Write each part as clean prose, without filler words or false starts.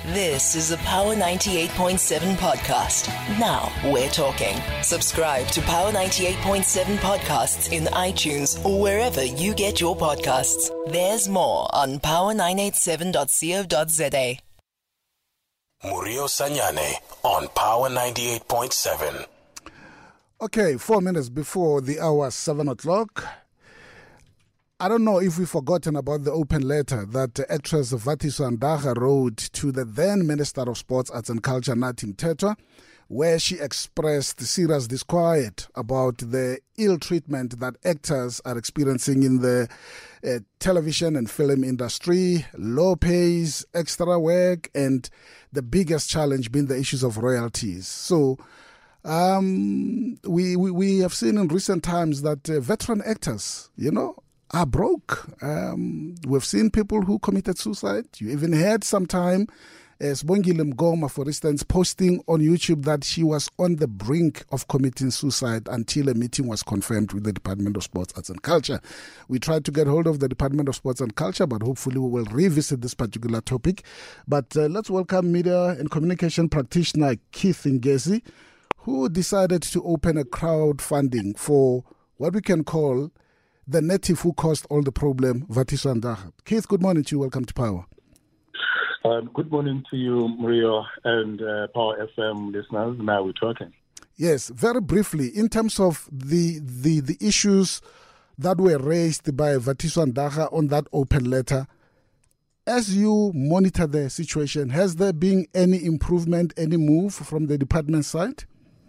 This is a Power 98.7 podcast. Now we're talking. Subscribe to Power 98.7 podcasts in iTunes or wherever you get your podcasts. There's more on power987.co.za. Murio Sanyane on Power 98.7. Okay, 4 minutes before the hour 7 o'clock. I don't know if we've forgotten about the open letter that actress Vatiswa Ndara wrote to the then Minister of Sports, Arts and Culture, Nathi Mthethwa, where she expressed serious disquiet about the ill treatment that actors are experiencing in the television and film industry, low pays, extra work, and the biggest challenge being the issues of royalties. So we have seen in recent times that veteran actors, are broke. We've seen people who committed suicide. You even heard sometime Sibongile Mngoma, for instance, posting on YouTube that she was on the brink of committing suicide until a meeting was confirmed with the Department of Sports, Arts and Culture. We tried to get hold of the Department of Sports and Culture, but hopefully we will revisit this particular topic. But let's welcome media and communication practitioner Keith Ngesi, who decided to open a crowdfunding for what we can call the native who caused all the problem, Vatiswa Ndara. Keith, good morning to you. Welcome to Power. Good morning to you, Maria, and Power FM listeners. Now we're talking. Yes, very briefly, in terms of the issues that were raised by Vatiswa Ndara on that open letter, as you monitor the situation, has there been any improvement, any move from the department side?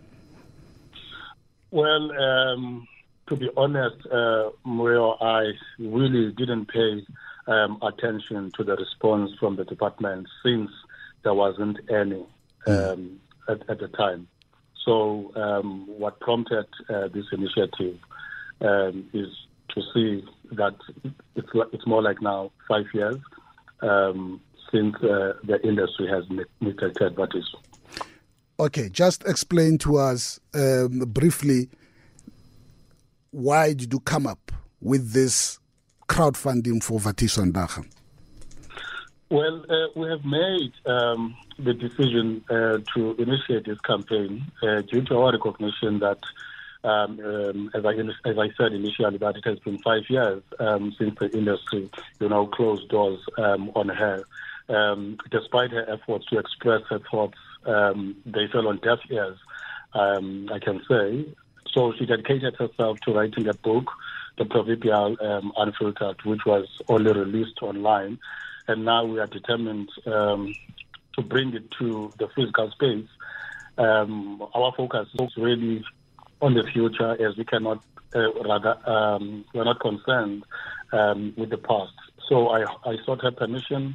Well, to be honest, Maria, I really didn't pay attention to the response from the department since there wasn't any at the time. So what prompted this initiative is to see that it's more like now 5 years since the industry has neglected Vatiswa. Okay, just explain to us briefly, why did you come up with this crowdfunding for Vatiswa Ndara? Well, we have made the decision to initiate this campaign due to our recognition that, as I said initially, that it has been 5 years since the industry, closed doors on her. Despite her efforts to express her thoughts, they fell on deaf ears, I can say. So she dedicated herself to writing a book, The Proverbial Unfiltered, which was only released online. And now we are determined to bring it to the physical space. Our focus is really on the future, as we cannot, we're not concerned with the past. So I sought her permission,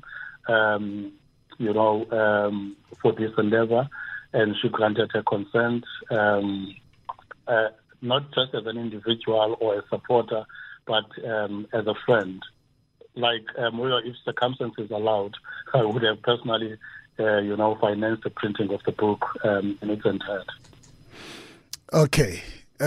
for this endeavor, and she granted her consent. Not just as an individual or a supporter, but as a friend. Like, if circumstances allowed, I would have personally, financed the printing of the book in its entirety. Okay.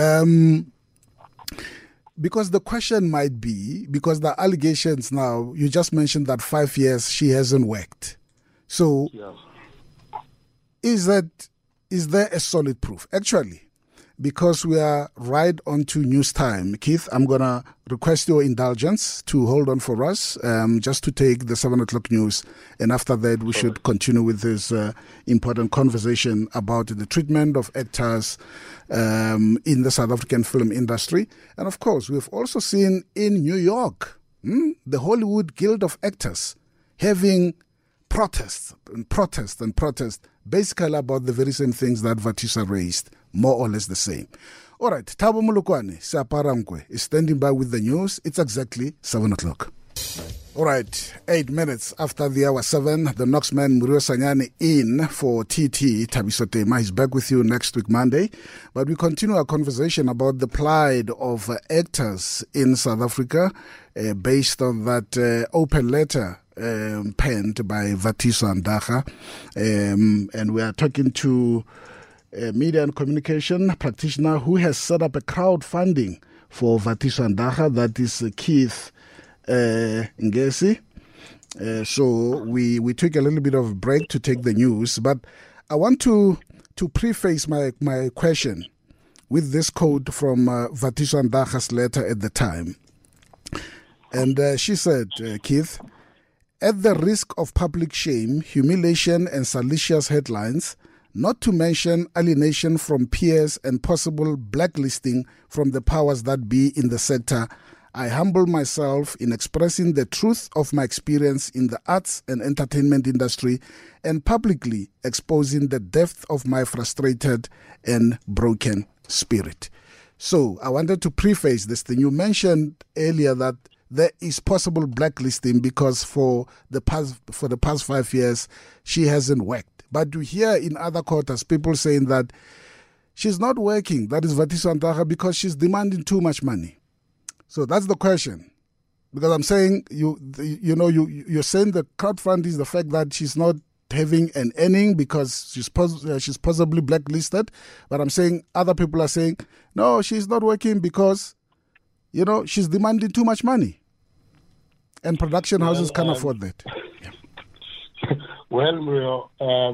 Because the question might be, because the allegations now, you just mentioned that 5 years she hasn't worked. So, yes. Is there a solid proof? Actually, because we are right on to news time, Keith, I'm going to request your indulgence to hold on for us, just to take the 7 o'clock news. And after that, we should continue with this important conversation about the treatment of actors in the South African film industry. And of course, we've also seen in New York, the Hollywood Guild of Actors having protests, basically about the very same things that Vatiswa raised, more or less the same. All right, Thabo Molokwane, Siaparangwe, is standing by with the news. It's exactly 7 o'clock. All right, 8 minutes after the hour 7, the Knoxman Murio Sanyane in for TT. Thabiso Tema is back with you next week, Monday. But we continue our conversation about the plight of actors in South Africa based on that open letter penned by Vatiswa Ndara. And we are talking to a media and communication practitioner who has set up a crowdfunding for Vatiswa Ndara. That is Keith Ngesi. So we took a little bit of a break to take the news, but I want to preface my question with this quote from Vatiswa Ndaga's letter at the time. And she said, Keith, at the risk of public shame, humiliation and salacious headlines, not to mention alienation from peers and possible blacklisting from the powers that be in the sector, I humble myself in expressing the truth of my experience in the arts and entertainment industry and publicly exposing the depth of my frustrated and broken spirit. So I wanted to preface this thing. You mentioned earlier that there is possible blacklisting because for the past 5 years she hasn't worked. But you hear in other quarters people saying that she's not working, that is Vatiswa Ndaga, because she's demanding too much money. So that's the question. Because I'm saying, you're saying the crowdfunding is the fact that she's not having an earning because she's possibly blacklisted. But I'm saying other people are saying, no, she's not working because, she's demanding too much money. And production houses can't afford that. Well, Muriel,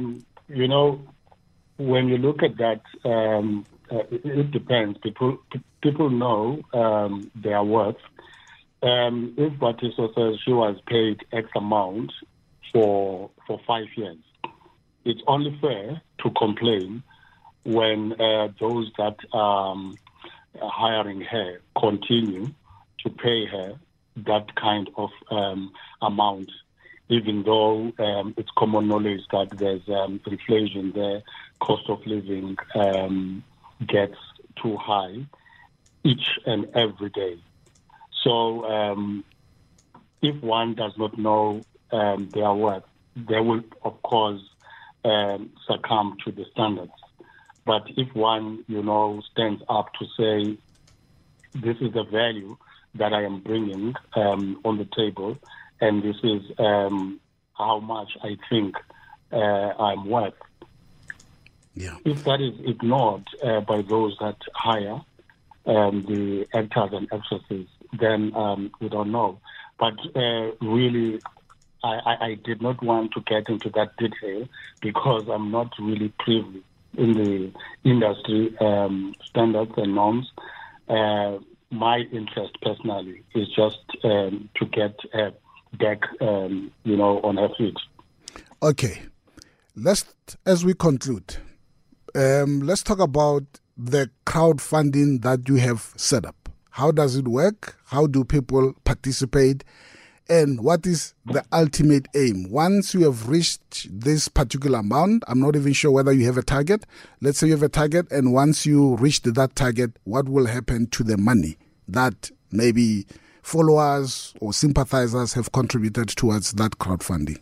when you look at that, it depends. People know their worth. If Vatiswa says she was paid X amount for 5 years, it's only fair to complain when those that are hiring her continue to pay her that kind of amount, even though it's common knowledge that there's inflation there, cost of living gets too high each and every day. So if one does not know their worth, they will, of course, succumb to the standards. But if one, stands up to say, this is the value that I am bringing on the table, and this is how much I think I'm worth. Yeah. If that is ignored by those that hire the actors and actresses, then we don't know. But really, I did not want to get into that detail because I'm not really privy in the industry standards and norms. My interest personally is just to get back, on her feet. Okay. As we conclude, let's talk about the crowdfunding that you have set up. How does it work? How do people participate? And what is the ultimate aim? Once you have reached this particular amount, I'm not even sure whether you have a target. Let's say you have a target, and once you reach that target, what will happen to the money that maybe followers or sympathizers have contributed towards that crowdfunding?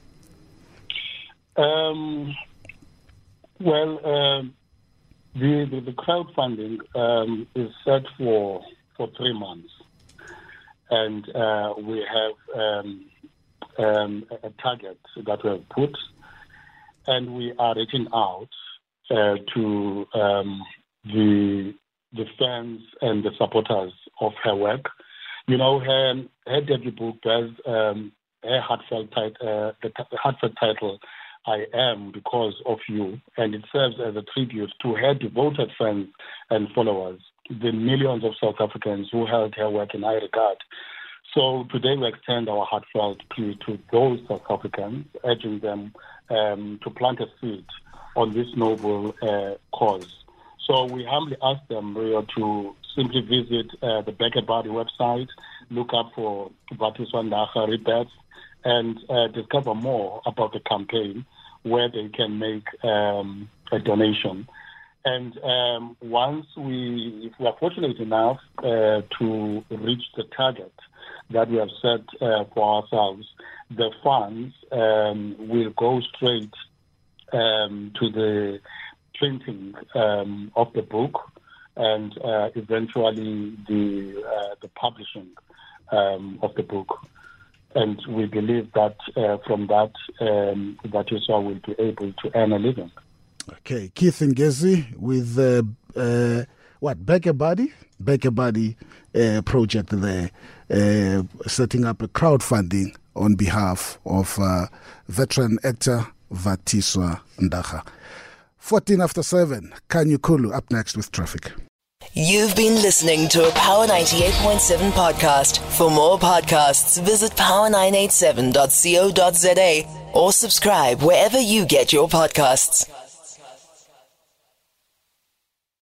The crowdfunding is set for 3 months. And we have a target that we have put, and we are reaching out to the fans and the supporters of her work. Her debut book has her heartfelt title, I Am Because of You, and it serves as a tribute to her devoted fans and followers, the millions of South Africans who held her work in high regard. So today we extend our heartfelt plea to those South Africans, urging them to plant a seed on this noble cause. So we humbly ask them, Rio, to simply visit the BackaBuddy website, look up for Vatiswa Ndaga Rebirth, and discover more about the campaign where they can make a donation. And if we are fortunate enough to reach the target that we have set for ourselves, the funds will go straight to the printing of the book and eventually the publishing of the book. And we believe that from that, Vatiswa will be able to earn a living. Okay, Keith Ngezi with BackaBuddy project there, setting up a crowdfunding on behalf of veteran actor Vatiswa Ndaka. 7:14, Kanyukulu up next with traffic. You've been listening to a Power 98.7 podcast. For more podcasts, visit power987.co.za or subscribe wherever you get your podcasts.